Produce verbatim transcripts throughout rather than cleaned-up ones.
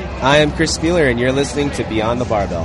I am Chris Spieler, and you're listening to Beyond the Barbell.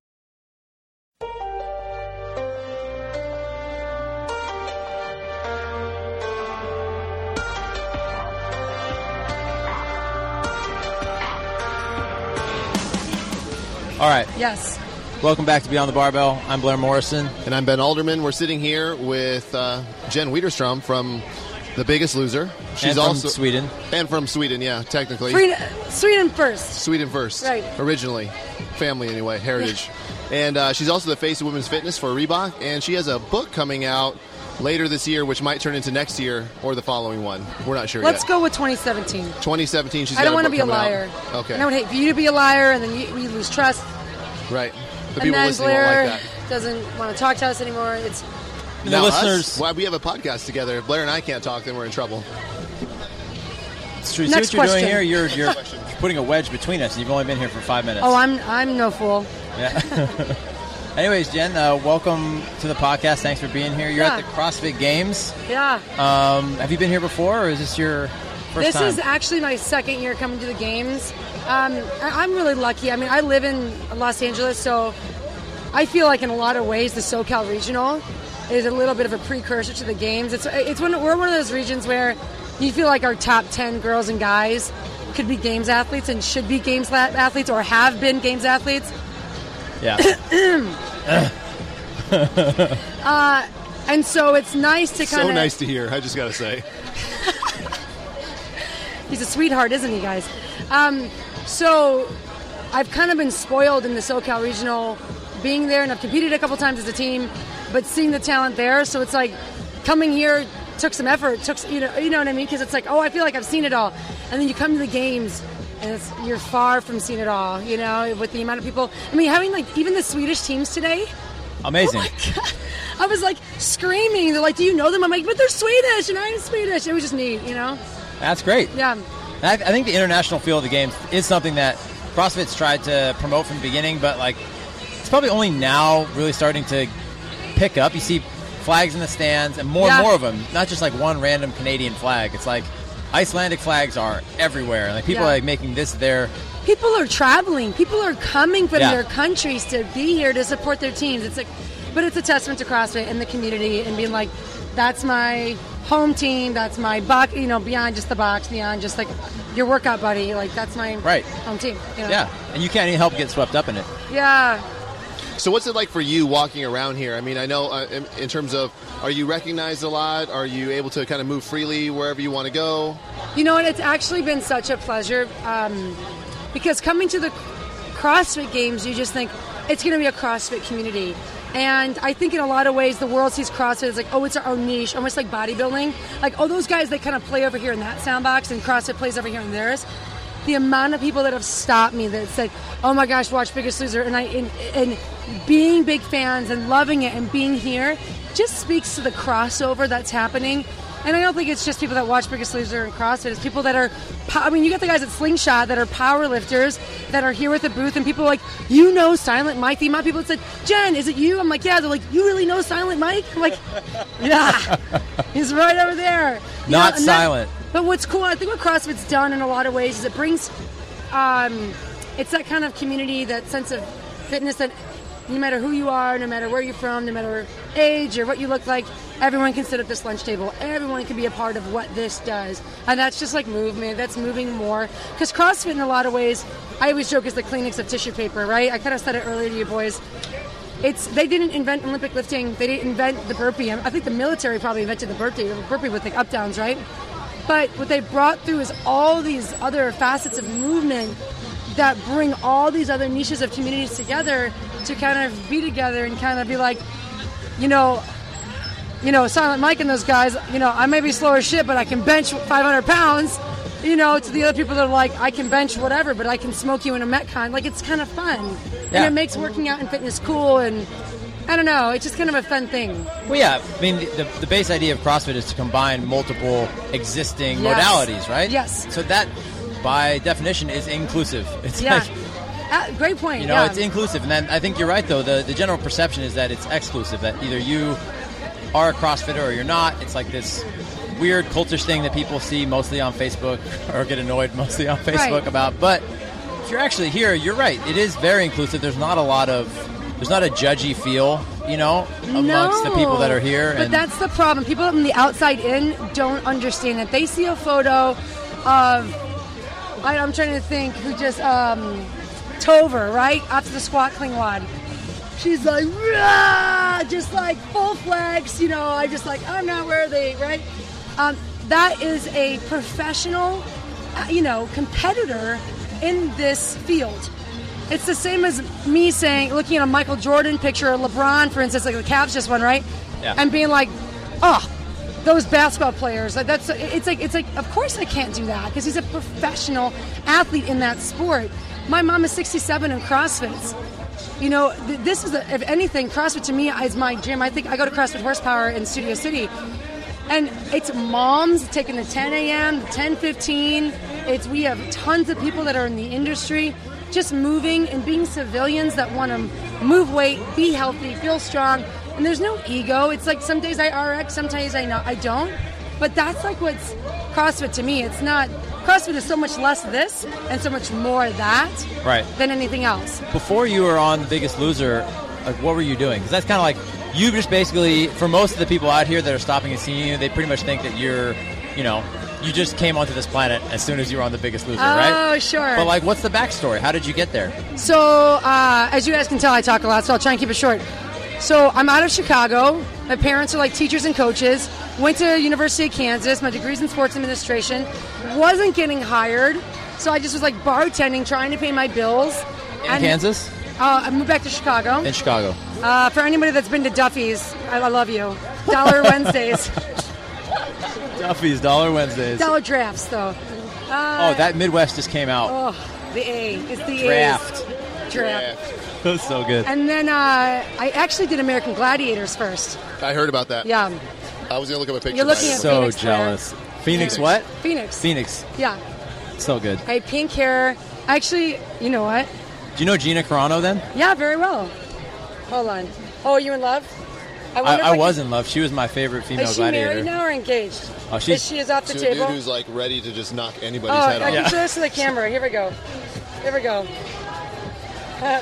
All right. Yes. Welcome back to Beyond the Barbell. I'm Blair Morrison. And I'm Ben Alderman. We're sitting here with uh, Jen Widerstrom from The Biggest Loser. She's and from also Sweden. And from Sweden, yeah, technically. Sweden, Sweden first. Sweden first. Right. Originally. Family, anyway. Heritage. Yeah. And uh, she's also the face of women's fitness for Reebok. And she has a book coming out later this year, which might turn into next year or the following one. We're not sure Let's yet. go with twenty seventeen. twenty seventeen, she's I got don't a want to book be a coming liar. out. Okay. And I would hate for you to be a liar, and then you, we lose trust. Right. The and people then listening Blair won't like that. doesn't want to talk to us anymore. It's the now listeners. Us, well, we have a podcast together. If Blair and I can't talk, then we're in trouble. It's true. Next See what you're question. doing here? You're, you're putting a wedge between us, and you've only been here for five minutes. Oh, I'm I'm no fool. Yeah. Anyways, Jen, uh, welcome to the podcast. Thanks for being here. You're Yeah. at the CrossFit Games. Yeah. Um, have you been here before, or is this your first This time? is actually my second year coming to the games. Um, I- I'm really lucky. I mean, I live in Los Angeles, so I feel like in a lot of ways the SoCal Regional is a little bit of a precursor to the games. It's it's one, we're one of those regions where you feel like our top ten girls and guys could be games athletes and should be games athletes or have been games athletes. Yeah. uh, and so it's nice to kind of... So nice to hear, I just got to say. He's a sweetheart, isn't he, guys? Um, so I've kind of been spoiled in the SoCal Regional being there, and I've competed a couple times as a team, but seeing the talent there, so it's like coming here took some effort, took you know, you know what I mean? Because it's like, oh, I feel like I've seen it all, and then you come to the games, and it's, you're far from seeing it all, you know, with the amount of people. I mean, having like even the Swedish teams today. Amazing. Oh my God. I was like screaming. They're like, do you know them? I'm like, but they're Swedish, and I'm Swedish. It was just neat, you know? That's great. Yeah. I, I think the international feel of the games is something that CrossFit's tried to promote from the beginning, but like it's probably only now really starting to pick up. You see flags in the stands, and more yeah. and more of them. Not just like one random Canadian flag. It's like Icelandic flags are everywhere. Like people yeah. are like making this their. People are traveling. People are coming from yeah. their countries to be here to support their teams. It's like, but it's a testament to CrossFit and the community and being like, that's my home team. That's my box. You know, beyond just the box, beyond just like your workout buddy. Like that's my right. home team. You know? Yeah, and you can't even help get swept up in it. Yeah. So what's it like for you walking around here? I mean, I know uh, in, in terms of, are you recognized a lot? Are you able to kind of move freely wherever you want to go? You know what? It's actually been such a pleasure um, because coming to the CrossFit Games, you just think it's going to be a CrossFit community. And I think in a lot of ways, the world sees CrossFit as like, oh, it's our own niche, almost like bodybuilding. Like, oh, those guys, they kind of play over here in that soundbox, and CrossFit plays over here in theirs. The amount of people that have stopped me that said, oh my gosh, watch Biggest Loser, and I and, and being big fans and loving it and being here just speaks to the crossover that's happening. And I don't think it's just people that watch Biggest Loser and CrossFit. It's people that are, I mean, you got the guys at Slingshot that are power lifters that are here with the booth, and people are like, you know Silent Mike. The amount of people that said, Jen, is it you? I'm like, yeah. They're like, you really know Silent Mike? I'm like, yeah. He's right over there. You Not know, silent. That, but what's cool, I think what CrossFit's done in a lot of ways is it brings, um, it's that kind of community, that sense of fitness that no matter who you are, no matter where you're from, no matter age or what you look like, everyone can sit at this lunch table. Everyone can be a part of what this does. And that's just like movement. That's moving more. Because CrossFit, in a lot of ways, I always joke, is the Kleenex of tissue paper, right? I kind of said it earlier to you boys. It's They didn't invent Olympic lifting. They didn't invent the burpee. I think the military probably invented the burpee, burpee with the up-downs, right? But what they brought through is all these other facets of movement that bring all these other niches of communities together to kind of be together and kind of be like, you know, you know, Silent Mike and those guys, you know, I may be slow as shit, but I can bench five hundred pounds, you know, to the other people that are like, I can bench whatever, but I can smoke you in a Metcon. Like, it's kind of fun. Yeah. And it makes working out and fitness cool, and I don't know, it's just kind of a fun thing. Well, yeah, I mean, the, the base idea of CrossFit is to combine multiple existing Yes. modalities, right? Yes. So that, by definition, is inclusive. It's Yeah. like, Uh, great point. you know, yeah. it's inclusive. And then I think you're right, though. The, the general perception is that it's exclusive, that either you are a CrossFitter or you're not. It's like this weird cultish thing that people see mostly on Facebook or get annoyed mostly on Facebook Right. about. But if you're actually here, you're right. It is very inclusive. There's not a lot of, there's not a judgy feel, you know, amongst no, the people that are here. But and that's the problem. People from the outside in don't understand it. They see a photo of, I, I'm trying to think, who just, um, Tover, right? After the squat clean wad. She's like, rah! Just like full flex, you know, I just like, I'm not worthy, right? Um, that is a professional, uh, you know, competitor in this field. It's the same as me saying, looking at a Michael Jordan picture, or LeBron, for instance, like the Cavs just won, right? Yeah. And being like, oh, those basketball players. Like that's it's like it's like of course I can't do that because he's a professional athlete in that sport. My mom is sixty-seven and CrossFit. You know, th- this is, a, if anything, CrossFit to me is my gym. I think I go to CrossFit Horsepower in Studio City. And it's moms taking the ten a.m., ten fifteen. It's, we have tons of people that are in the industry just moving and being civilians that want to move weight, be healthy, feel strong. And there's no ego. It's like some days I R X, some days I, not, I don't. But that's like what's CrossFit to me. It's not... CrossFit is so much less this and so much more that right. than anything else. Before you were on The Biggest Loser, like what were you doing? Because that's kind of like, you just basically, for most of the people out here that are stopping and seeing you, they pretty much think that you're, you know, you just came onto this planet as soon as you were on The Biggest Loser, oh, right? Oh, sure. But like, what's the backstory? How did you get there? So, uh, as you guys can tell, I talk a lot, so I'll try and keep it short. So, I'm out of Chicago. My parents are like teachers and coaches. Went to University of Kansas. My degree's in sports administration. Wasn't getting hired, so I just was like bartending, trying to pay my bills. In and, Kansas? Uh, I moved back to Chicago. In Chicago. Uh, for anybody that's been to Duffy's, I, I love you. Dollar Wednesdays. Duffy's, Dollar Wednesdays. Dollar drafts, though. Uh, oh, that Midwest just came out. Oh, the A. It's the Draft. A's. Draft. That's so good. And then uh, I actually did American Gladiators first. I heard about that. Yeah. I was going to look up a picture. You're looking at so Phoenix jealous. hair. Phoenix what? Phoenix. Phoenix. Yeah. So good. I had pink hair. Actually, you know what? Do you know Gina Carano then? Yeah, very well. Hold on. Oh, are you in love? I, I, I, I was can... in love. She was my favorite female is she gladiator. Married now or engaged? Oh, she's... Is she is off the to table? a dude who's like ready to just knock anybody's oh, head I off. can Yeah. show this to the camera. Here we go. Here we go. Uh,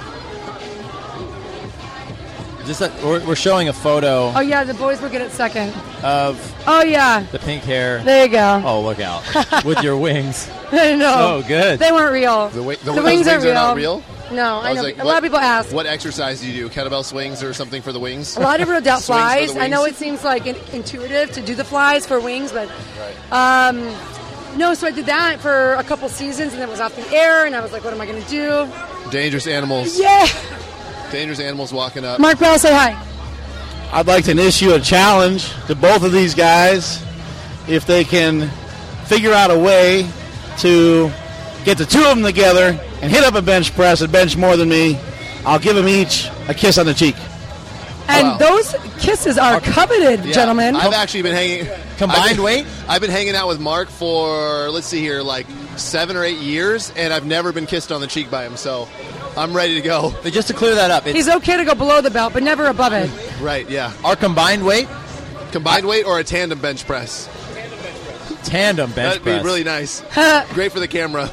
Just a, we're, we're showing a photo oh, yeah, the boys will get it second. of Oh, yeah. the pink hair. There you go. Oh, look out. With your wings. I know. So good. They weren't real. The, wi- the, The those wings wings are are not real. real? No, I, I was know. like, a what- lot of people ask. What exercise do you do? Kettlebell swings or something for the wings? A lot of people doubt Swings for flies. the I know it wings? seems like in- intuitive to do the flies for wings, but um, no. So I did that for a couple seasons, and then it was off the air, and I was like, "What am I going to do?" Dangerous animals. Yeah. Dangerous animals walking up. Mark Bell, say hi. I'd like to issue a challenge to both of these guys if they can figure out a way to get the two of them together and hit up a bench press and bench more than me. I'll give them each a kiss on the cheek. And Wow. those kisses are coveted, Yeah, gentlemen. I've actually been hanging. Combined I've been- weight? I've been hanging out with Mark for, let's see here, like seven or eight years, and I've never been kissed on the cheek by him, so I'm ready to go. But just to clear that up, it's He's okay to go below the belt, but never above it. Right, yeah. our combined weight, Combined weight or a tandem bench press? tandem bench That'd press. be really nice. Great for the camera.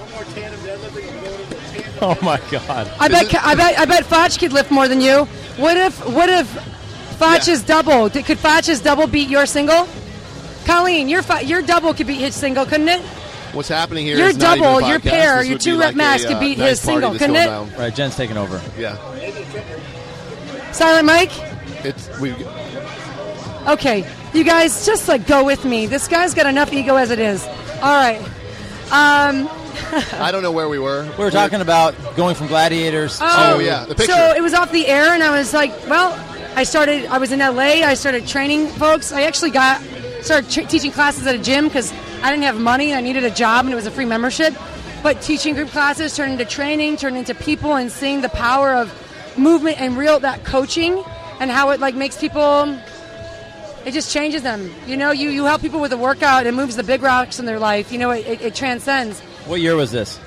Oh my god. I bet. Is it- I bet. I bet Foch could lift more than you. What if? What if Foch's Yeah. double? Did- Could Foch's double beat your single? Colleen, your fi- your double could beat his single, couldn't it? What's happening here Your is not even double, a your podcast. pair, This your would be two-rep like max a, could uh, beat nice his party single, that's couldn't going it? down. Right, Jen's taking over. Yeah. Silent Mike. It's we. Okay, you guys, just like go with me. This guy's got enough ego as it is. All right. Um, I don't know where we were. We were talking about going from gladiators Oh, to yeah, the picture. So it was off the air, and I was like, well, I started, I was in L A, I started training folks. I actually got, started t- teaching classes at a gym because I didn't have money, and I needed a job, and it was a free membership. But teaching group classes turned into training, turned into people, and seeing the power of movement and real, that coaching, and how it like makes people, it just changes them. You know, you, you help people with a workout, it moves the big rocks in their life. You know, it, it, it transcends. What year was this?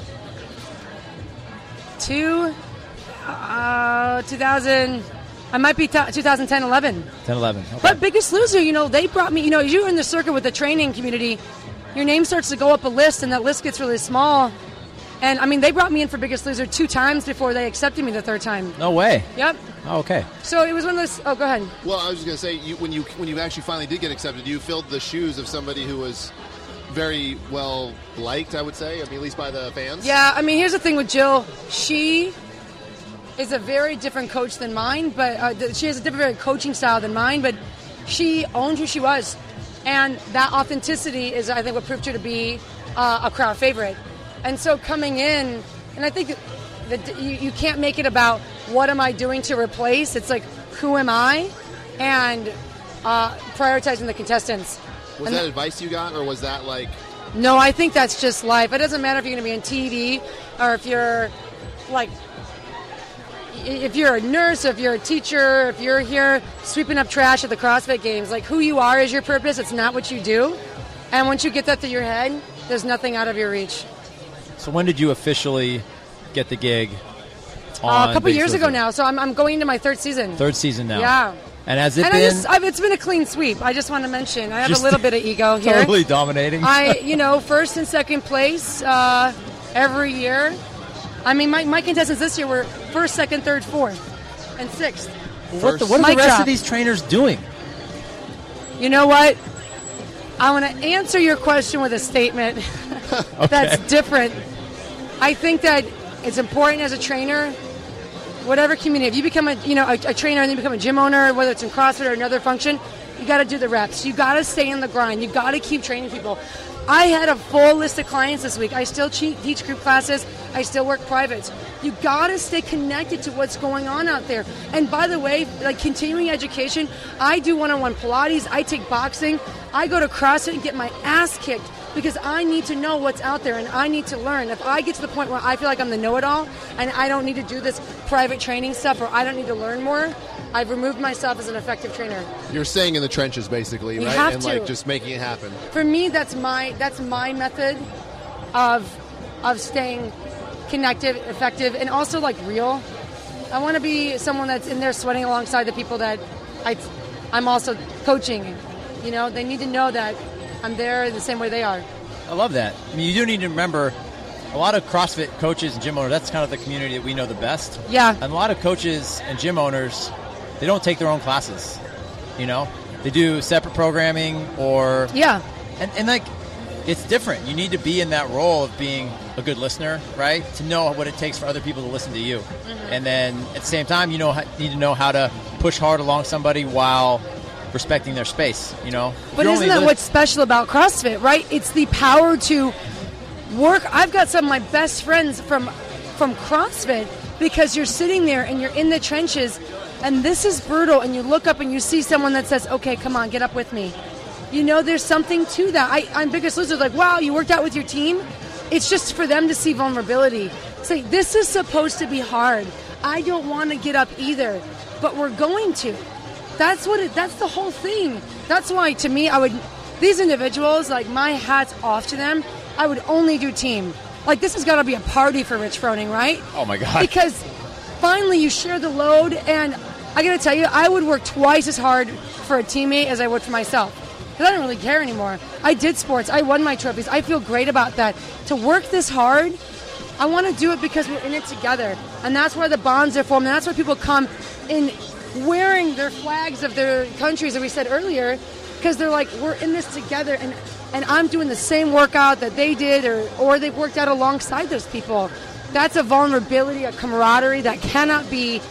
Two, uh, two thousand, I might be t- twenty ten, eleven. ten, eleven. Okay. But Biggest Loser, you know, they brought me, you know, you're in the circuit with the training community, your name starts to go up a list, and that list gets really small. And, I mean, they brought me in for Biggest Loser two times before they accepted me the third time. No way. Yep. Oh, okay. So it was one of those – oh, go ahead. Well, I was just going to say, you, when you when you actually finally did get accepted, you filled the shoes of somebody who was very well liked, I would say, I mean, at least by the fans. Yeah, I mean, here's the thing with Jill. She is a very different coach than mine, but uh, th- she has a different coaching style than mine, but she owned who she was. And that authenticity is, I think, what proved her to be uh, a crowd favorite. And so coming in, and I think that, that you, you can't make it about what am I doing to replace. It's like, who am I? And uh, prioritizing the contestants. Was and that th- advice you got, or was that like... No, I think that's just life. It doesn't matter if you're going to be on T V or if you're, like, if you're a nurse, if you're a teacher, if you're here sweeping up trash at the CrossFit Games. Like, who you are is your purpose. It's not what you do. And once you get that through your head, there's nothing out of your reach. So when did you officially get the gig? Uh, on a couple Biggest years ago Loser? now, so I'm, I'm going into my third season. Third season now. Yeah. And has it and been I just, I've, it's been a clean sweep. I just want to mention, I have Just a little bit of ego here. totally dominating? I, you know, first and second place uh, every year. I mean, my, my contestants this year were first, second, third, fourth, and sixth. what the, what are the Mic rest drop. of these trainers doing? You know what? I want to answer your question with a statement that's different. I think that it's important as a trainer, whatever community, if you become a you know a, a trainer and then you become a gym owner, whether it's in CrossFit or another function, you got to do the reps. You got to stay in the grind. You got to keep training people. I had a full list of clients this week. I still che- teach group classes. I still work privates. You got to stay connected to what's going on out there. And by the way, like continuing education, I do one-on-one Pilates. I take boxing. I go to CrossFit and get my ass kicked because I need to know what's out there and I need to learn. If I get to the point where I feel like I'm the know-it-all and I don't need to do this private training stuff or I don't need to learn more, I've removed myself as an effective trainer. You're staying in the trenches, basically, You right? have and to. like just making it happen. For me, that's my that's my method of of staying connected, effective, and also like real. I want to be someone that's in there sweating alongside the people that I I'm also coaching. You know, they need to know that I'm there the same way they are. I love that. I mean, you do need to remember a lot of CrossFit coaches and gym owners, that's kind of the community that we know the best. Yeah. And a lot of coaches and gym owners, they don't take their own classes. You know? They do separate programming or... Yeah. And, and like, it's different. You need to be in that role of being a good listener, right? To know what it takes for other people to listen to you. Mm-hmm. And then at the same time, you know, need to know how to push hard along somebody while respecting their space, you know? But You're isn't only that li- what's special about CrossFit, right? It's the power to work. I've got some of my best friends from from CrossFit because you're sitting there and you're in the trenches and this is brutal and you look up and you see someone that says, okay, come on, get up with me. You know, there's something to that. I, I'm Biggest Loser, like, wow, you worked out with your team. It's just for them to see vulnerability. Say, this is supposed to be hard. I don't want to get up either, but we're going to. That's what it, that's the whole thing. That's why, to me, I would, these individuals, like, my hat's off to them. I would only do team. Like, this has got to be a party for Rich Froning, right? Oh, my God. Because finally you share the load, and I got to tell you, I would work twice as hard for a teammate as I would for myself. Because I don't really care anymore. I did sports. I won my trophies. I feel great about that. To work this hard, I want to do it because we're in it together. And that's where the bonds are formed. And that's why people come in wearing their flags of their countries that we said earlier, because they're like, we're in this together, and and I'm doing the same workout that they did, or or they've worked out alongside those people. That's a vulnerability, a camaraderie that cannot be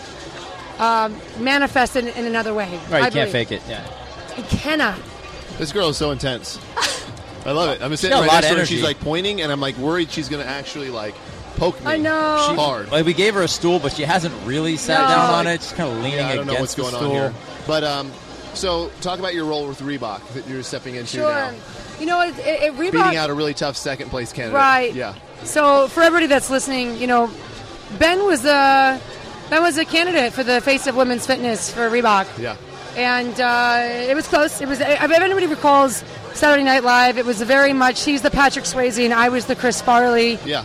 um, manifested in, in another way. Right, I you can't believe. fake it, yeah. It cannot. This girl is so intense. I love it. I'm sitting got a right lot next of to her, and energy. she's like pointing, and I'm like worried she's going to actually like poke me. I know. She hard. Like, we gave her a stool, but she hasn't really sat No. down on it. She's kind of leaning Yeah, I don't against know what's the going stool. on here. But um, so talk about your role with Reebok that you're stepping into Sure. now. You know, it, it, it Reebok. Beating out a really tough second place candidate. Right. Yeah. So for everybody that's listening, you know, Ben was a Ben was a candidate for the face of women's fitness for Reebok. Yeah. And uh, it was close. It was. If anybody recalls Saturday Night Live, it was very much. He's the Patrick Swayze, and I was the Chris Farley. Yeah.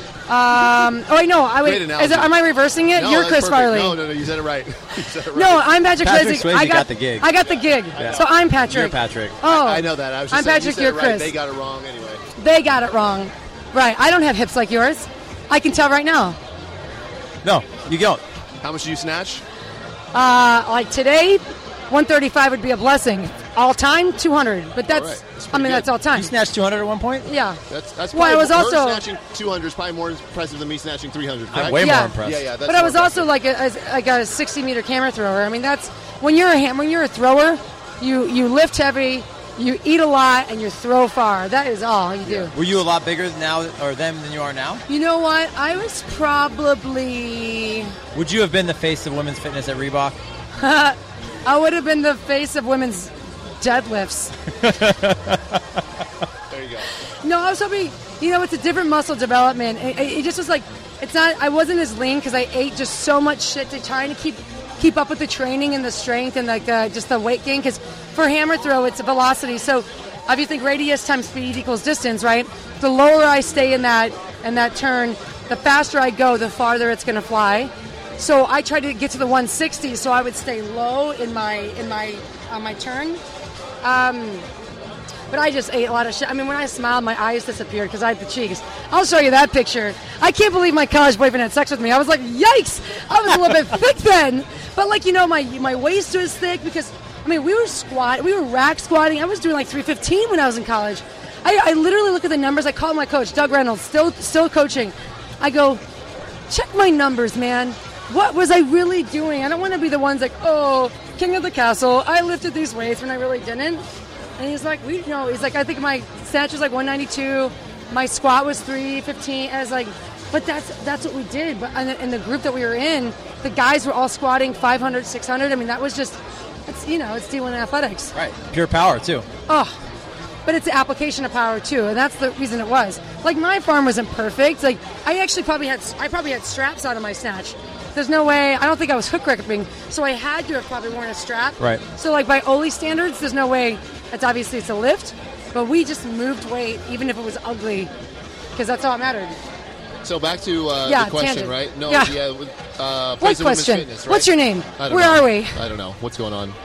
Um, oh, wait, no. I Great wait. analogy. Is it, am I reversing it? No, You're that's Chris perfect. Farley. No, no, no. You said it right. You said it right. No, I'm Patrick, Patrick Swayze. Swayze I got, got the gig. I got the gig. Yeah. So I'm Patrick. You're Patrick. Oh, I know that. I was just I'm saying, Patrick. you said You're it right. Chris. They got it wrong anyway. They got it wrong. Right. I don't have hips like yours. I can tell right now. No, you don't. How much do you snatch? Uh, like today, one thirty-five would be a blessing. All time, two hundred. But that's, All right. That's I pretty mean, good. that's all time. You snatched two hundred at one point? Yeah. That's that's Well, I probably was her also- snatching two hundred is probably more impressive than me snatching three hundred. I'm correct? way Yeah. more impressed. Yeah, yeah. That's But I more was also impressive. like a, a like a sixty meter camera thrower. I mean, that's when you're a ham, when you're a thrower, you you lift heavy, you eat a lot, and you throw far. That is all you do. Were you a lot bigger now or them than you are now? You know what? I was probably Would you have been the face of women's fitness at Reebok? I would have been the face of women's deadlifts. There you go. No, I was hoping. You know, it's a different muscle development. It, it, it just was like it's not. I wasn't as lean because I ate just so much shit to trying to keep keep up with the training and the strength and like the, just the weight gain. Because for hammer throw, it's velocity. So if you think radius times speed equals distance, right? The lower I stay in that in that turn, the faster I go, the farther it's going to fly. So I tried to get to the one sixty, so I would stay low in my in my on my turn. Um, but I just ate a lot of shit. I mean, when I smiled, my eyes disappeared because I had the cheeks. I'll show you that picture. I can't believe my college boyfriend had sex with me. I was like, yikes! I was a little bit thick then. But like, you know, my my waist was thick because, I mean, we were squat, we were rack squatting. I was doing like three fifteen when I was in college. I, I literally look at the numbers. I call my coach, Doug Reynolds, still still coaching. I go, check my numbers, man. What was I really doing? I don't want to be the ones like, oh, king of the castle. I lifted these weights when I really didn't. And he's like, we, you know, he's like, I think my snatch was like one ninety-two. My squat was three fifteen. I was like, but that's that's what we did. But in the, in the group that we were in, the guys were all squatting five hundred, six hundred. I mean, that was just, it's, you know, it's D one athletics. Right. Pure power, too. Oh, but it's the application of power too, and that's the reason it was. Like my form wasn't perfect. Like I actually probably had, I probably had straps out of my snatch. There's no way. I don't think I was hook gripping, so I had to have probably worn a strap. Right. So like by Oli standards, there's no way. It's obviously it's a lift, but we just moved weight, even if it was ugly, because that's all that mattered. So back to uh, Yeah, the question, tangent. right? No, Yeah. yeah. with, uh, What face of women's question? fitness, right? What's your name? I don't Where know. are we? I don't know. What's going on?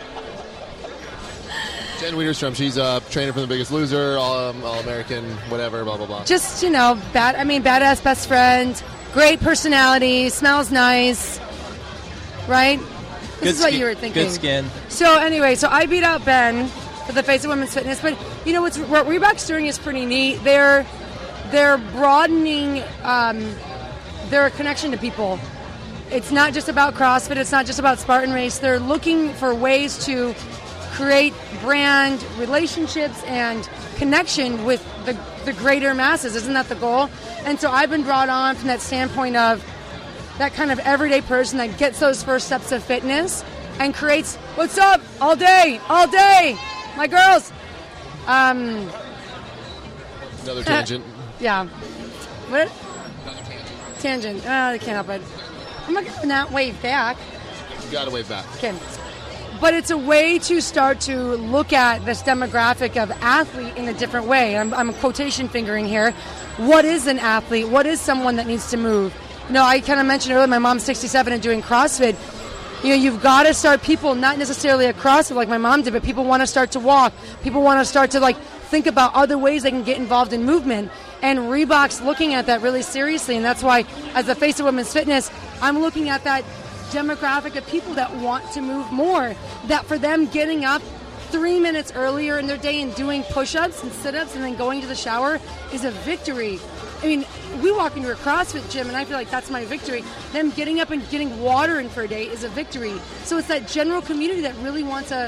Jen Wiederstrom, she's a trainer from The Biggest Loser, all, um, all American, whatever, blah blah blah. Just you know, bad. I mean, badass best friend, great personality, smells nice, right? This Good is what skin- you were thinking. Good skin. So anyway, so I beat out Ben for the face of women's fitness, but you know what's what Reebok's doing is pretty neat. They're they're broadening um, their connection to people. It's not just about CrossFit. It's not just about Spartan Race. They're looking for ways to create brand relationships and connection with the, the greater masses. Isn't that the goal? And so I've been brought on from that standpoint of that kind of everyday person that gets those first steps of fitness and creates, what's up, all day, all day, my girls. Um, Another tangent. yeah. What? Tangent. Oh, I can't help it. I'm not going to not wave back. You got to wave back. Okay. But it's a way to start to look at this demographic of athlete in a different way. I'm, I'm quotation fingering here. What is an athlete? What is someone that needs to move? You know, I kind of mentioned earlier, my mom's sixty-seven and doing CrossFit. You know, you've got to start people, not necessarily at CrossFit like my mom did, but people want to start to walk. People want to start to, like, think about other ways they can get involved in movement. And Reebok's looking at that really seriously. And that's why, as the face of women's fitness, I'm looking at that demographic of people that want to move more. That for them, getting up three minutes earlier in their day and doing push-ups and sit-ups and then going to the shower is a victory. I mean, we walk into a CrossFit gym and I feel like that's my victory. Them getting up and getting water in for a day is a victory. So it's that general community that really wants to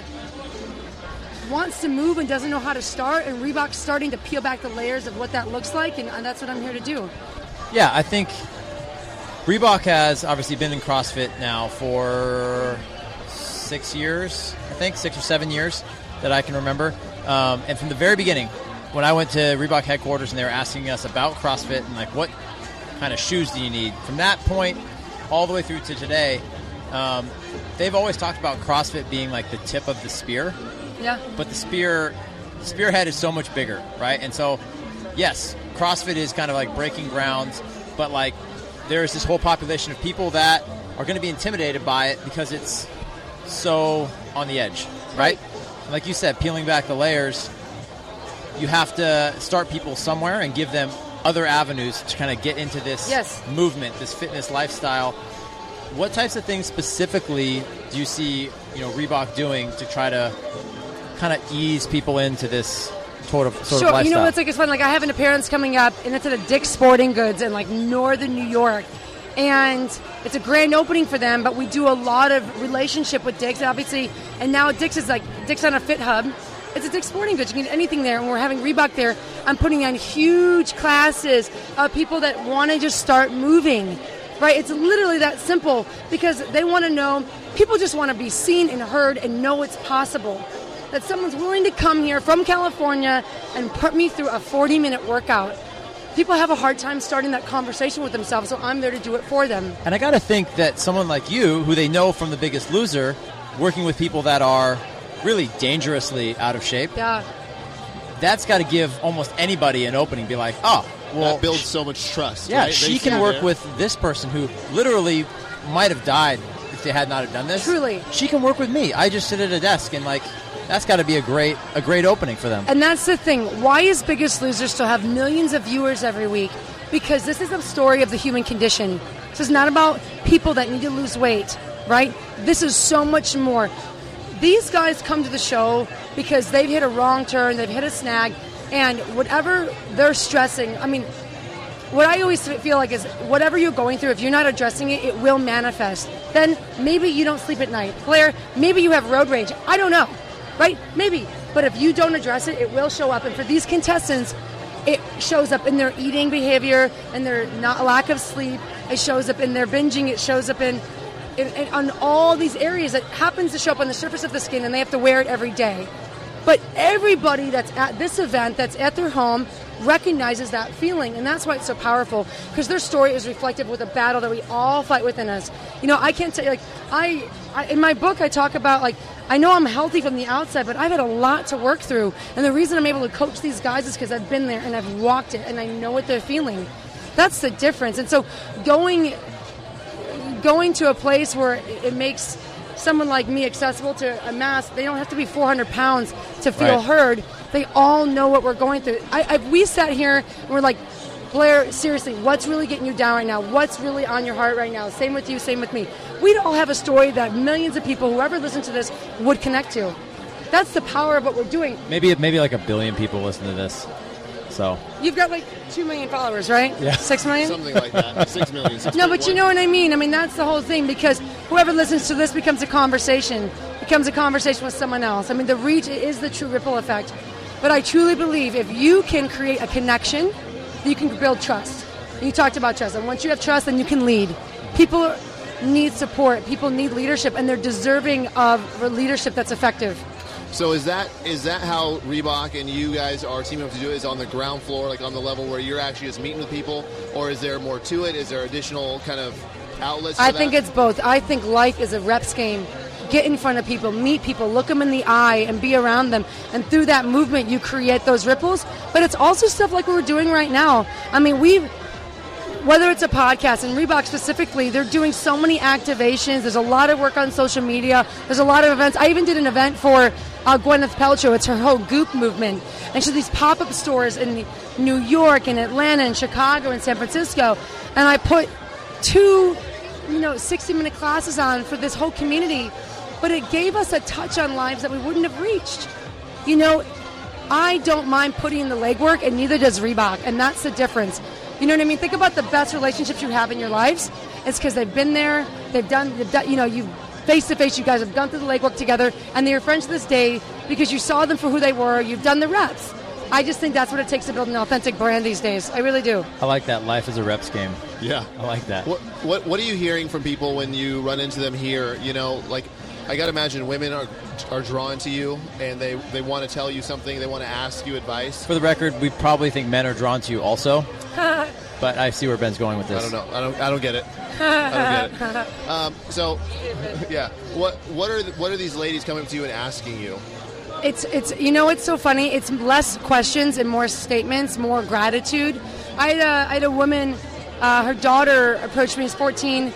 wants to move and doesn't know how to start, and Reebok's starting to peel back the layers of what that looks like, and, and that's what I'm here to do. Yeah, I think Reebok has obviously been in CrossFit now for six years, I think, six or seven years that I can remember. Um, and from the very beginning, when I went to Reebok headquarters and they were asking us about CrossFit and like what kind of shoes do you need, from that point all the way through to today, um, they've always talked about CrossFit being like the tip of the spear. Yeah. But the spear, the spearhead is so much bigger, right? And so, yes, CrossFit is kind of like breaking ground, but like there's this whole population of people that are going to be intimidated by it because it's so on the edge, right? And like you said, peeling back the layers, you have to start people somewhere and give them other avenues to kind of get into this Yes. movement, this fitness lifestyle. What types of things specifically do you see, you know, Reebok doing to try to kind of ease people into this sort of sort Sure. of lifestyle? You know what's like it's fun? Like I have an appearance coming up, and it's at a Dick's Sporting Goods in like northern New York, and it's a grand opening for them. But we do a lot of relationship with Dick's, obviously, and now Dick's is like Dick's on a Fit Hub. It's a Dick's Sporting Goods. You can get anything there, and we're having Reebok there. I'm putting on huge classes of people that want to just start moving. Right? It's literally that simple because they want to know. People just want to be seen and heard and know it's possible. That someone's willing to come here from California and put me through a forty-minute workout. People have a hard time starting that conversation with themselves, so I'm there to do it for them. And I got to think that someone like you, who they know from The Biggest Loser, working with people that are really dangerously out of shape, Yeah. that's got to give almost anybody an opening. Be like, oh, well, that builds so much trust. yeah, right? she They can see work there. with this person who literally might have died if they had not have done this. Truly. She can work with me. I just sit at a desk, and like, that's got to be a great a great opening for them. And that's the thing. Why is Biggest Loser still have millions of viewers every week? Because this is a story of the human condition. This is not about people that need to lose weight, right? This is so much more. These guys come to the show because they've hit a wrong turn, they've hit a snag, and whatever they're stressing, I mean, what I always feel like is whatever you're going through, if you're not addressing it, it will manifest. Then maybe you don't sleep at night. Blair, maybe you have road rage. I don't know, right? Maybe. But if you don't address it, it will show up. And for these contestants, it shows up in their eating behavior and their not lack of sleep. It shows up in their binging. It shows up in, in, in on all these areas that happens to show up on the surface of the skin, and they have to wear it every day. But everybody that's at this event, that's at their home, recognizes that feeling, and that's why it's so powerful, because their story is reflective with a battle that we all fight within us. You know, I can't tell you, like, I, I in my book, I talk about, like, I know I'm healthy from the outside, but I've had a lot to work through, and the reason I'm able to coach these guys is because I've been there, and I've walked it, and I know what they're feeling. That's the difference. And so going, going to a place where it makes someone like me accessible to a mass, they don't have to be four hundred pounds to feel Right. heard. They all know what we're going through. I, I, we sat here and we're like, Blair, seriously, what's really getting you down right now? What's really on your heart right now? Same with you, same with me. We'd all have a story that millions of people, whoever listens to this, would connect to. That's the power of what we're doing. Maybe maybe like a billion people listen to this. So You've got like two million followers, right? Yeah. Six million? Something like that. Six million. six No, point but you one. know what I mean. I mean, that's the whole thing, because whoever listens to this becomes a conversation, becomes a conversation with someone else. I mean, the reach is the true ripple effect. But I truly believe if you can create a connection, you can build trust. You talked about trust, and once you have trust, then you can lead. People need support. People need leadership, and they're deserving of leadership that's effective. So is that is that how Reebok and you guys are teaming up to do it? Is on the ground floor, like on the level where you're actually just meeting with people, or is there more to it? Is there additional kind of outlets? For I that? think it's both. I think life is a reps game. Get in front of people, meet people, look them in the eye, and be around them. And through that movement, you create those ripples. But it's also stuff like what we're doing right now. I mean, we've, whether it's a podcast, and Reebok specifically, they're doing so many activations. There's a lot of work on social media. There's a lot of events. I even did an event for uh, Gwyneth Paltrow. It's her whole Goop movement. And she has these pop-up stores in New York and Atlanta and Chicago and San Francisco. And I put two, you know, sixty-minute classes on for this whole community. But it gave us a touch on lives that we wouldn't have reached. You know, I don't mind putting in the legwork, and neither does Reebok, and that's the difference. You know what I mean? Think about the best relationships you have in your lives. It's because they've been there, they've done, they've done, you know, you face to face, you guys have gone through the legwork together, and they're your friends to this day because you saw them for who they were, you've done the reps. I just think that's what it takes to build an authentic brand these days. I really do. I like that. Life is a reps game. Yeah, I like that. What what what are you hearing from people when you run into them here? You know, like, I got to imagine women are are drawn to you, and they, they want to tell you something. They want to ask you advice. For the record, we probably think men are drawn to you also. But I see where Ben's going with this. I don't know. I don't. I don't get it. I don't get it. Um, so, yeah. What what are the, what are these ladies coming up to you and asking you? It's it's you know it's so funny. It's less questions and more statements, more gratitude. I had a, I had a woman, uh, her daughter approached me. She's fourteen.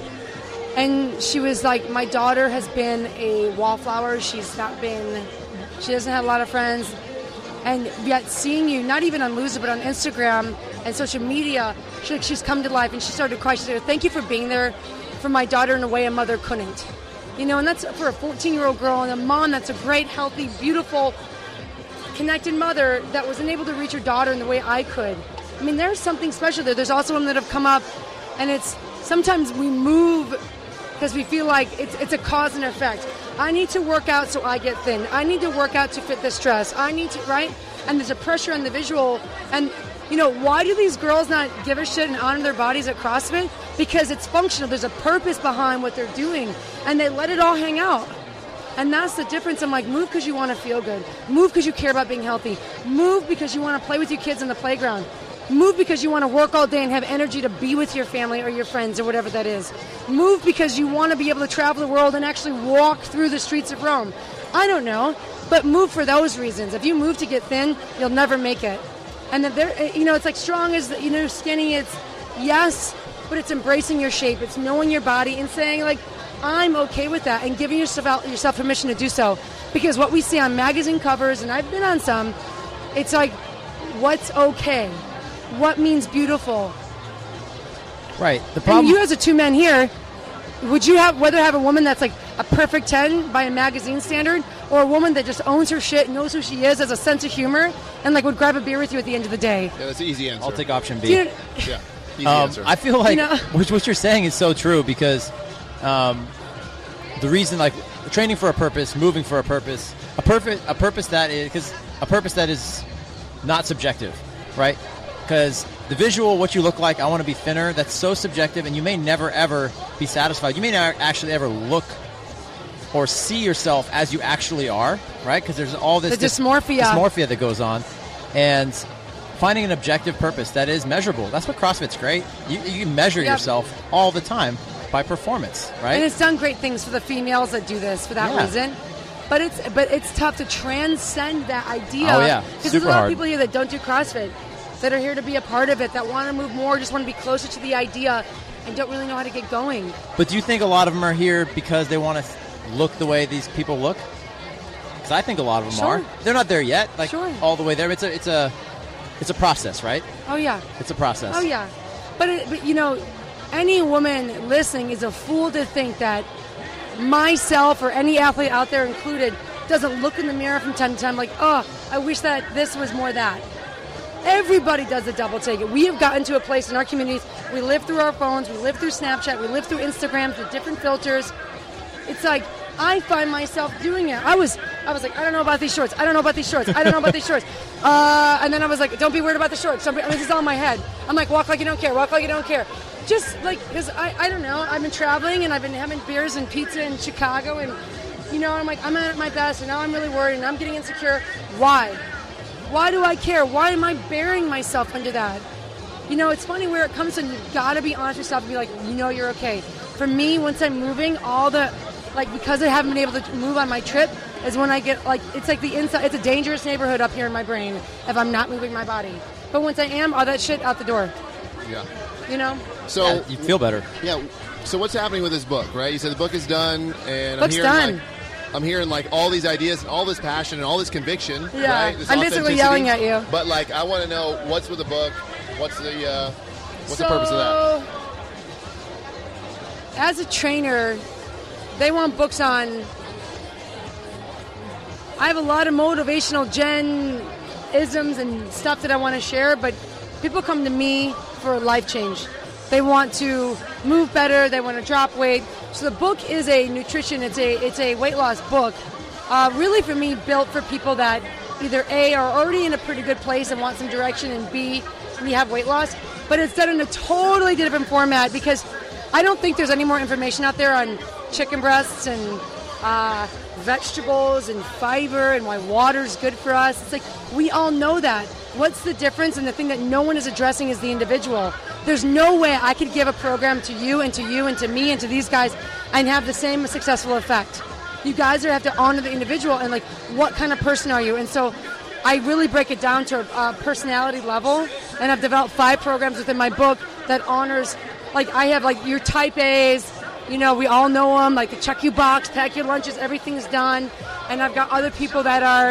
And she was like, my daughter has been a wallflower. She's not been, she doesn't have a lot of friends. And yet seeing you, not even on Loser, but on Instagram, and social media, she, like, she's come to life, and she started to cry. She said, thank you for being there for my daughter in a way a mother couldn't. You know, and that's for a fourteen-year-old girl and a mom that's a great, healthy, beautiful, connected mother that wasn't able to reach her daughter in the way I could. I mean, there's something special there. There's also women that have come up, and it's sometimes we move because we feel like it's, it's a cause and effect. I need to work out so I get thin. I need to work out to fit this dress. I need to, right? And there's a pressure on the visual. And, you know, why do these girls not give a shit and honor their bodies at CrossFit? Because it's functional. There's a purpose behind what they're doing, and they let it all hang out. And that's the difference. I'm like, move because you want to feel good. Move because you care about being healthy. Move because you want to play with your kids in the playground. Move because you want to work all day and have energy to be with your family or your friends or whatever that is. Move because you want to be able to travel the world and actually walk through the streets of Rome. I don't know, but move for those reasons. If you move to get thin, you'll never make it. And that there, you know, it's like strong as, you know, skinny. It's yes, but it's embracing your shape. It's knowing your body and saying, like, I'm okay with that, and giving yourself out, yourself permission to do so. Because what we see on magazine covers, and I've been on some, it's like, what's okay? What means beautiful? Right. The problem. And you as a two men here, would you have whether have a woman that's like a perfect ten by a magazine standard, or a woman that just owns her shit, knows who she is, has a sense of humor, and like would grab a beer with you at the end of the day? Yeah, that's an easy answer. I'll take option B. Do you, Yeah, easy um, answer. I feel like You know- what, what you're saying is so true because um, the reason, like, training for a purpose, moving for a purpose, a purpose, a purpose that is because a purpose that is not subjective, right? Because the visual, what you look like, I want to be thinner, that's so subjective, and you may never, ever be satisfied. You may not actually ever look or see yourself as you actually are, right? Because there's all this The dysmorphia. dysmorphia that goes on. And finding an objective purpose that is measurable. That's what CrossFit's great. You, you can measure Yep. yourself all the time by performance, right? And it's done great things for the females that do this for that Yeah. reason. But it's but it's tough to transcend that idea. Oh, yeah. Because there's Super a lot hard. of people here that don't do CrossFit, that are here to be a part of it, that want to move more, just want to be closer to the idea, and don't really know how to get going. But do you think a lot of them are here because they want to look the way these people look? Because I think a lot of them Sure. are. They're not there yet, like Sure. all the way there. It's a, it's a, it's a process, right? Oh yeah. It's a process. Oh yeah. But it, but you know, any woman listening is a fool to think that myself or any athlete out there included doesn't look in the mirror from time to time like, oh, I wish that this was more that. Everybody does the double take it. We have gotten to a place in our communities, we live through our phones, we live through Snapchat, we live through Instagram, through different filters. It's like, I find myself doing it. I was I was like, I don't know about these shorts. I don't know about these shorts. I don't know about these shorts. Uh, and then I was like, don't be worried about the shorts. Don't be, this is all in my head. I'm like, walk like you don't care. Walk like you don't care. Just like, because I, I don't know. I've been traveling and I've been having beers and pizza in Chicago. And, you know, I'm like, I'm at my best. And now I'm really worried and I'm getting insecure. Why? Why do I care? Why am I burying myself under that? You know, it's funny where it comes to, you've got to be honest with yourself and be like, you know you're okay. For me, once I'm moving, all the, like, because I haven't been able to move on my trip, is when I get, like, it's like the inside, it's a dangerous neighborhood up here in my brain if I'm not moving my body. But once I am, all that shit out the door, Yeah. you know? So Yeah, you feel better. yeah. So what's happening with this book, right? You said the book is done, and Book's I'm hearing done. like I'm hearing like all these ideas, and all this passion, and all this conviction. Yeah. Right? This I'm basically authenticity. yelling at you. But like, I want to know what's with the book. What's the uh, what's so, the purpose of that? As a trainer, they want books on. I have a lot of motivational gen isms and stuff that I want to share, but people come to me for life change. They want to move better. They want to drop weight. So the book is a nutrition. It's a it's a weight loss book. Uh, really, for me, built for people that either A, are already in a pretty good place and want some direction, and B, we have weight loss. But it's done in a totally different format because I don't think there's any more information out there on chicken breasts and uh, vegetables and fiber and why water's good for us. It's like, we all know that. What's the difference? And the thing that no one is addressing is the individual. There's no way I could give a program to you and to you and to me and to these guys and have the same successful effect. You guys are have to honor the individual and, like, what kind of person are you? And so I really break it down to a personality level, and I've developed five programs within my book that honors, like, I have, like, your type A's, you know, we all know them, like the check you box, pack your lunches, everything's done. And I've got other people that are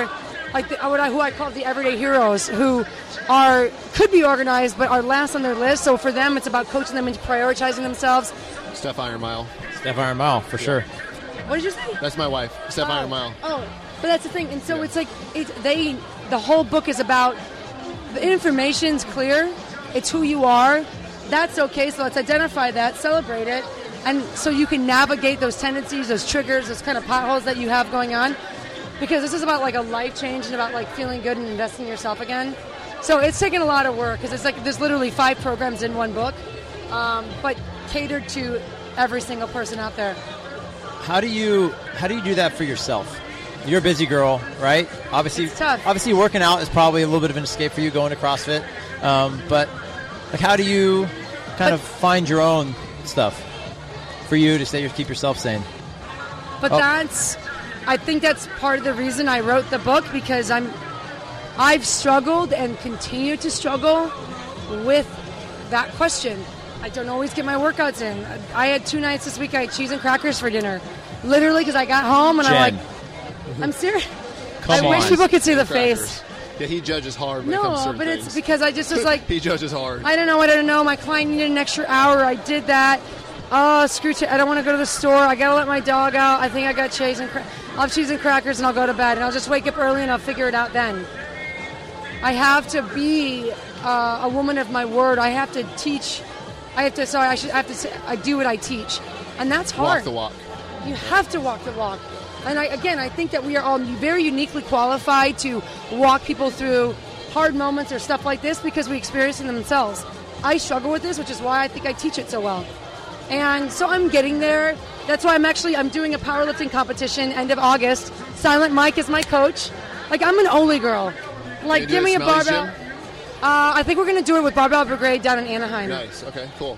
like the, what I, who I call the everyday heroes, who are could be organized but are last on their list. So for them, it's about coaching them into prioritizing themselves. Steph Ironmile. Steph Ironmile, for sure. What did you say? That's my wife, Steph oh. Ironmile. Oh, but that's the thing. And so Yeah. it's like it's, they. The whole book is about the information's clear. It's who you are. That's okay. So let's identify that, celebrate it, and so you can navigate those tendencies, those triggers, those kind of potholes that you have going on. Because this is about like a life change and about like feeling good and investing in yourself again. So it's taken a lot of work because it's like there's literally five programs in one book, um, but catered to every single person out there. How do you how do you do that for yourself? You're a busy girl, right? Obviously, It's tough. obviously working out is probably a little bit of an escape for you going to CrossFit. Um, but like, how do you kind But- of find your own stuff for you to stay keep yourself sane? But Oh. that's, I think that's part of the reason I wrote the book, because I'm, I've struggled and continue to struggle with that question. I don't always get my workouts in. I had two nights this week. I had cheese and crackers for dinner, literally because I got home and Jen. I'm like, I'm serious. Come I wish on. people could see the Crackers. face. Yeah, he judges hard when it comes to No, certain but things. it's because I just was like, he judges hard. I don't know, I don't know. My client needed an extra hour. I did that. Oh, screw it. I don't want to go to the store. I got to let my dog out. I think I got cheese and cra- I'll have cheese and crackers and I'll go to bed. And I'll just wake up early and I'll figure it out then. I have to be uh, a woman of my word. I have to teach. I have to, sorry, I should I have to say, I do what I teach. And that's hard. Walk the walk. You have to walk the walk. And I, again, I think that we are all very uniquely qualified to walk people through hard moments or stuff like this because we experience them themselves. I struggle with this, which is why I think I teach it so well. And so I'm getting there. That's why I'm actually I'm doing a powerlifting competition end of August. Silent Mike is my coach. Like, I'm an Oli girl. Like, You do give it me a at Smelly's barbell. gym? Uh, I think we're going to do it with Barbell Brigade down in Anaheim. Nice. Okay, cool.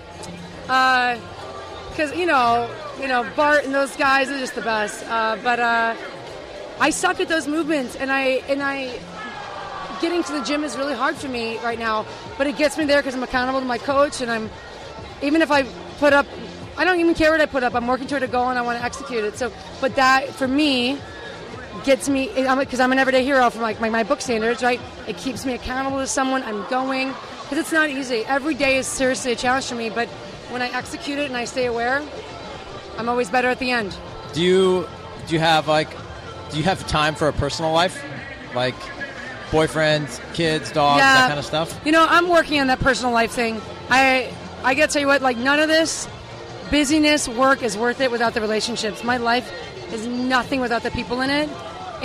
Because, you know, you know, Bart and those guys are just the best. Uh, but uh, I suck at those movements, and I and I getting to the gym is really hard for me right now. But it gets me there because I'm accountable to my coach, and I'm even if I put up, I don't even care what I put up. I'm working toward a goal, and I want to execute it. So, but that for me gets me because I'm, I'm an everyday hero from like my, my book standards, right? It keeps me accountable to someone. I'm going because it's not easy. Every day is seriously a challenge for me, but when I execute it and I stay aware, I'm always better at the end. Do you do you have like do you have time for a personal life, like boyfriends, kids, dogs, Yeah. that kind of stuff? You know, I'm working on that personal life thing. I I gotta tell you what, like none of this busyness, work is worth it without the relationships. My life is nothing without the people in it.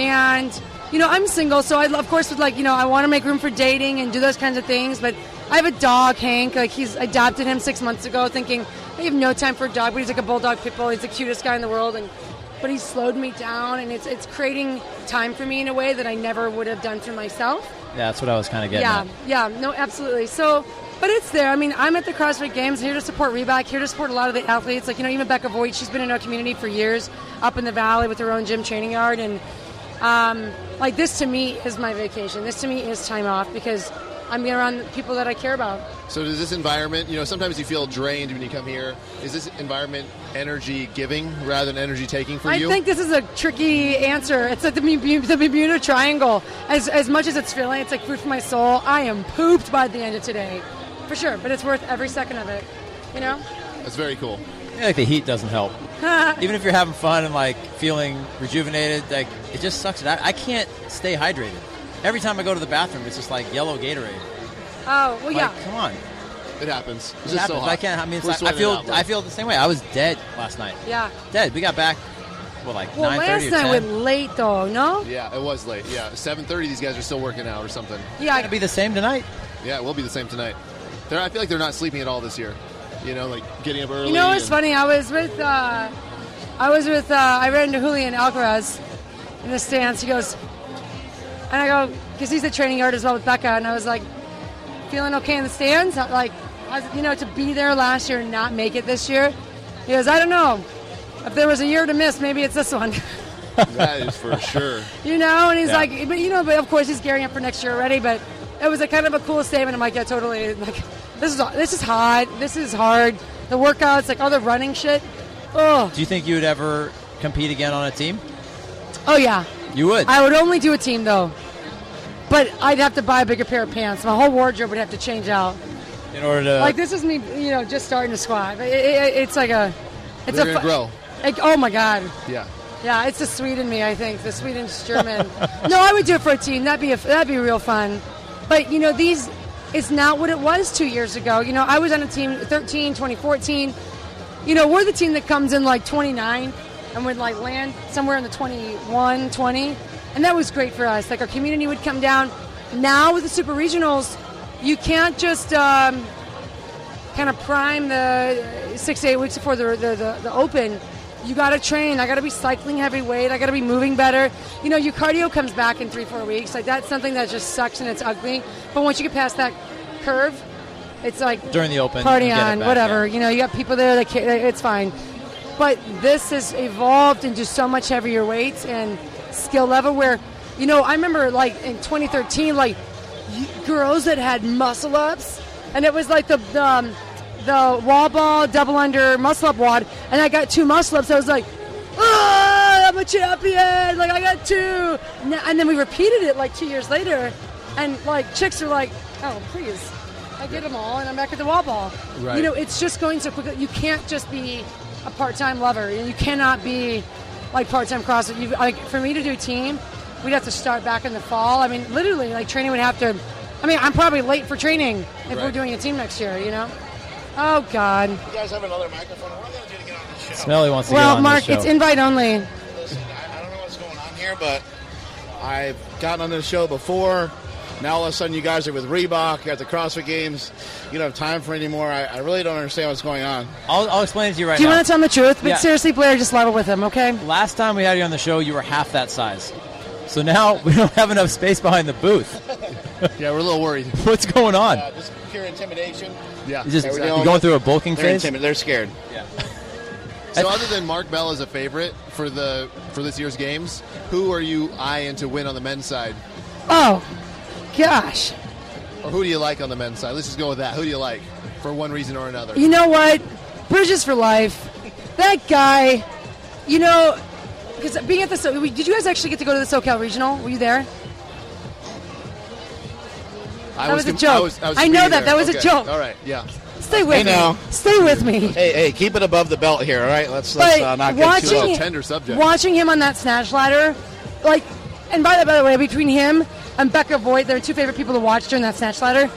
And you know, I'm single, so I of course would like you know I want to make room for dating and do those kinds of things. But I have a dog, Hank. Like he's I adopted him six months ago, thinking I have no time for a dog. But he's like a bulldog pit bull. He's the cutest guy in the world, and but he's slowed me down, and it's it's creating time for me in a way that I never would have done for myself. Yeah, that's what I was kind of getting Yeah, at. yeah, no, absolutely. So, but it's there. I mean, I'm at the CrossFit Games, here to support Reebok, here to support a lot of the athletes. Like, you know, even Becca Voigt, she's been in our community for years, up in the valley with her own gym training yard. And, um, like, this to me is my vacation. This to me is time off because I'm being around people that I care about. So does this environment, you know, sometimes you feel drained when you come here. Is this environment energy giving rather than energy taking for I you? think this is a tricky answer. It's like the, Bermu- the Bermuda Triangle. As, as much as it's filling, it's like food for my soul. I am pooped by the end of today, for sure. But it's worth every second of it, you know? That's very cool. I feel like the heat doesn't help. Even if you're having fun and like feeling rejuvenated, like it just sucks. I, I can't stay hydrated. Every time I go to the bathroom, it's just like yellow Gatorade. Oh, well, yeah. Like, come on. It happens. It's It just so happens. hot. I can't. I mean, it's We're like, I sweating feel. it out, bro. I feel the same way. I was dead last night. Yeah. Dead. We got back. Well, like Well, nine last thirty or night ten. went late, though, no? Yeah, it was late. Yeah, seven thirty. These guys are still working out or something. Yeah. Gonna be the same tonight. Yeah, it will be the same tonight. They're, I feel like they're not sleeping at all this year. You know, like getting up early. You know what's and- funny? I was with, uh, I was with, uh, I ran into Julian Alcaraz in the stands. He goes, and I go, because he's at training yard as well with Becca, and I was like, feeling okay in the stands? Like, I was, you know, to be there last year and not make it this year? He goes, I don't know. If there was a year to miss, maybe it's this one. That is for sure. You know, and he's Yeah. like, but you know, but of course he's gearing up for next year already. But it was a kind of a cool statement. I'm like, yeah, totally. Like, this is this is hot. This is hard. The workouts, like all the running shit. Oh, Do you think you would ever compete again on a team? oh yeah. You would. I would only do a team though. but I'd have to buy a bigger pair of pants. My whole wardrobe would have to change out. In order to Like this is me, you know, just starting to squat. It, it, it's like a, it's They're a gonna grow. Like, oh my God. Yeah. Yeah, it's the Swede in me, I think, the Swedish German. No, I would do it for a team. That'd be a, that'd be real fun. But you know, these, it's not what it was two years ago. You know, I was on a team thirteen, twenty fourteen. You know, we're the team that comes in like twenty-nine and would like land somewhere in the twenty-one, twenty, and that was great for us. Like our community would come down. Now with the super regionals, you can't just um, kind of prime the six to eight weeks before the the, the, the open. You got to train. I got to be cycling heavy weight. I got to be moving better. You know, your cardio comes back in three, four weeks. Like that's something that just sucks and it's ugly. But once you get past that curve, it's like during the open, party you get it on, back, whatever. yeah. You know, you got people there that can't, it's fine. But this has evolved into so much heavier weights and skill level where, you know, I remember like in twenty thirteen, like y- girls that had muscle ups, and it was like the, the um, the wall ball, double under, muscle up wad, and I got two muscle ups. I was like, oh, I'm a champion. Like, I got two. And then we repeated it like two years later, and like chicks are like, oh, please. I get them all, and I'm back at the wall ball. Right. You know, it's just going so quickly. You can't just be a part-time lover. You cannot be like part-time CrossFit. You, like, for me to do team, we'd have to start back in the fall. I mean, literally, like, training would have to, I mean, I'm probably late for training if Right. we're doing a team next year, you know? Oh, God. You guys have another microphone. What are they going to do to get on the show? Smelly wants to Well, get on Mark, this show. it's invite only. Listen, I, I don't know what's going on here, but I've gotten on this show before. Now all of a sudden you guys are with Reebok at the CrossFit Games. You don't have time for it anymore. I, I really don't understand what's going on. I'll, I'll explain it to you right Do you now. want to tell them the truth? But Yeah. seriously, Blair, just level with him, okay? Last time we had you on the show, you were half that size. So now we don't have enough space behind the booth. Yeah, we're a little worried. What's going on? Uh, just pure intimidation. Yeah. You just There we you go. going through a bulking They're phase? intimidated. They're scared. So other than Mark Bell as a favorite for the for this year's games, who are you eyeing to win on the men's side? Oh, gosh. Or who do you like on the men's side? Let's just go with that. Who do you like for one reason or another? You know what? Bridges for life. That guy, you know, because being at the, So- did you guys actually get to go to the SoCal Regional? Were you there? I that was a com- joke. I, was, I, was I know competing that. there. That was a Okay. joke. All right, yeah. Stay with Hey, me. now. Stay with me. Hey, hey, keep it above the belt here, all right? Let's, let's But uh, not get too watching, Well, tender subject. watching him on that snatch ladder, like, and by the, by the way, between him and Becca Voigt, they're two favorite people to watch during that snatch ladder.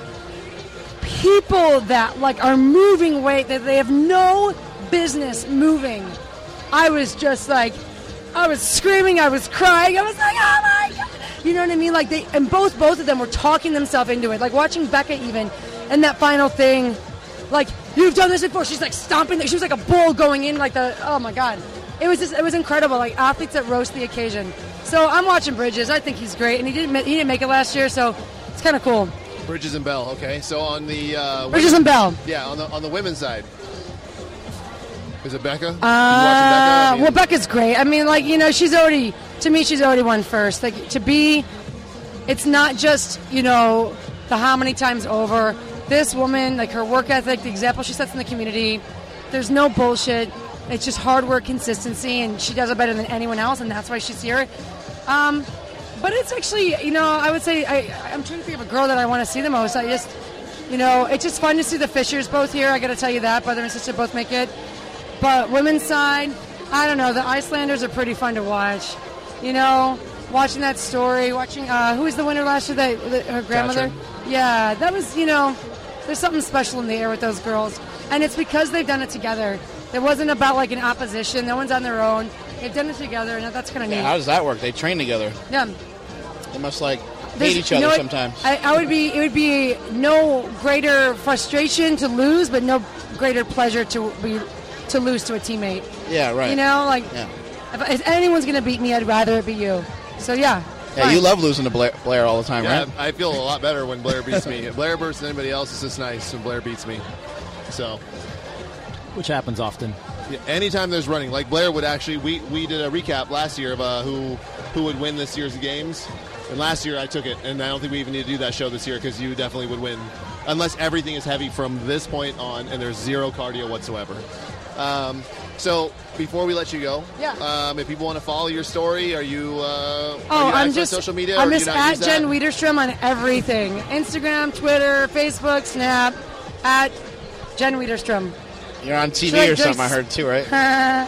People that like are moving weight that they have no business moving. I was just like, I was screaming, I was crying, I was like, oh my God. You know what I mean? Like they, and both both of them were talking themselves into it. Like watching Becca even, and that final thing, like you've done this before. She's like stomping. She was like a bull going in, like the oh my God. It was just, it was incredible. Like athletes that roast the occasion. So I'm watching Bridges. I think he's great, and he didn't ma- he didn't make it last year, so it's kind of cool. Bridges and Bell. Okay, so on the uh, Bridges and Bell. yeah, on the on the women's side, is it Becca? Uh, Uh, I mean, well, Becca's great. I mean, like, you know, she's already, to me, she's already won first. Like, to be, it's not just, you know, the how many times over. This woman, like, her work ethic, the example she sets in the community, there's no bullshit. It's just hard work, consistency, and she does it better than anyone else, and that's why she's here. Um, but it's actually, you know, I would say, I, I'm trying to think of a girl that I want to see the most. I just, you know, it's just fun to see the Fishers both here. I got to tell you that. Brother and sister both make it. But women's side, I don't know. The Icelanders are pretty fun to watch. You know, watching that story, watching uh, who was the winner last year? That, that her grandmother. Katrin. Yeah, that was. You know, there's something special in the air with those girls, and it's because they've done it together. It wasn't about like an opposition. No one's on their own. They've done it together, and that's kind of Yeah, neat. how does that work? They train together. Yeah. They must like There's- hate each you other know what? sometimes. I, I would be. It would be no greater frustration to lose, but no greater pleasure to be to lose to a teammate. yeah, right. You know, like Yeah. if, if anyone's gonna beat me, I'd rather it be you. So yeah. Yeah, fine. you love losing to Blair, Blair all the time, yeah, right? I feel a lot better when Blair beats me. If Blair versus anybody else, it's just nice when Blair beats me. So. Which happens often. Yeah, anytime there's running, like Blair would actually, we, we did a recap last year of uh, who who would win this year's games, and last year I took it, and I don't think we even need to do that show this year because you definitely would win, unless everything is heavy from this point on and there's zero cardio whatsoever. Um, so before we let you go, Yeah. um, if people want to follow your story, are you? Uh, Oh, are you I'm active just on social media. I'm or do just you not at use that? Jen Wiederstrom on everything: Instagram, Twitter, Facebook, Snap. At Jen Wiederstrom. You're on T V Should I or just- something, I heard too, right? Uh,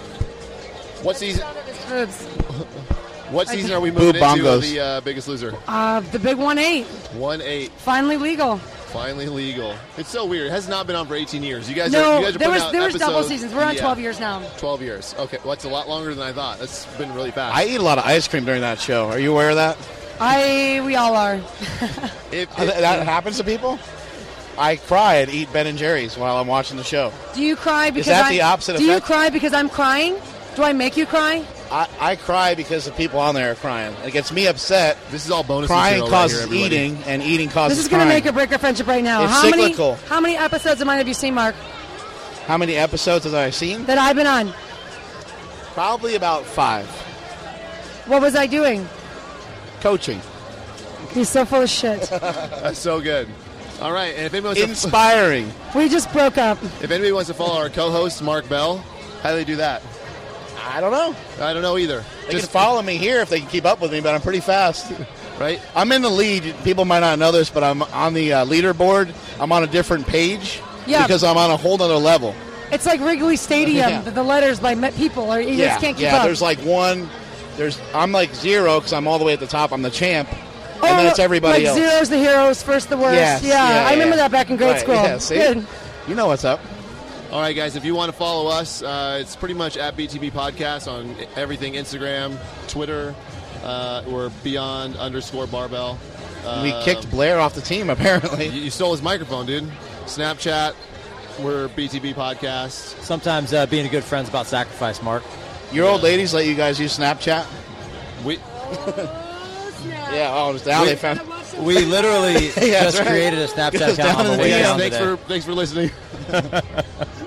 What season? boobs. What season are we Boob moving into of bongos. the uh, Biggest Loser? Uh, the big one eight, One eight, finally legal. finally legal. It's so weird. It has not been on for eighteen years. You guys No, are. You guys are there putting was out there was double episodes- seasons. We're on yeah, twelve years now. twelve years. Okay, well, that's a lot longer than I thought. That's been really fast. I eat a lot of ice cream during that show. Are you aware of that? I we all are. If- Uh, if- that happens to people? I cry and eat Ben and Jerry's while I'm watching the show. Do you cry because that I, the opposite Do you effect? cry because I'm crying? Do I make you cry? I, I cry because the people on there are crying. It gets me upset. This is all bonus Crying material right causes here, everybody. eating, and eating causes This is going to crying. make or break our friendship right now. It's how cyclical. many how many episodes of mine have you seen, Mark? How many episodes have I seen? That I've been on. Probably about five. What was I doing? Coaching. He's so full of shit. That's so good. All right, and if anybody wants to, Inspiring. We just broke up. if anybody wants to follow our co-host Mark Bell, how do they do that? I don't know. I don't know either. They can follow me here if they can keep up with me, but I'm pretty fast. right. I'm in the lead. People might not know this, but I'm on the uh, leaderboard. I'm on a different page Yeah. because I'm on a whole other level. It's like Wrigley Stadium. Yeah. The, the letters by met people, or you yeah, just can't keep yeah. up. There's like one. There's I'm like zero because I'm all the way at the top. I'm the champ, Oh, and then it's everybody like else. zeros the heroes, first the worst. Yes, yeah, yeah, I remember yeah. that back in grade Right, school. yeah, see? Good. You know what's up. All right, guys, if you want to follow us, uh, it's pretty much at B T B Podcast on everything, Instagram, Twitter. Uh, we're beyond underscore barbell. Uh, We kicked Blair off the team, apparently. You, you stole his microphone, dude. Snapchat, we're B T B Podcast. Sometimes uh, being a good friend's about sacrifice, Mark. Your old ladies let you guys use Snapchat? We, Yeah, oh, now We- they found. We literally Yeah, just that's right. created a Snapchat Goes down account on in the the way guys, down thanks today. for thanks for listening.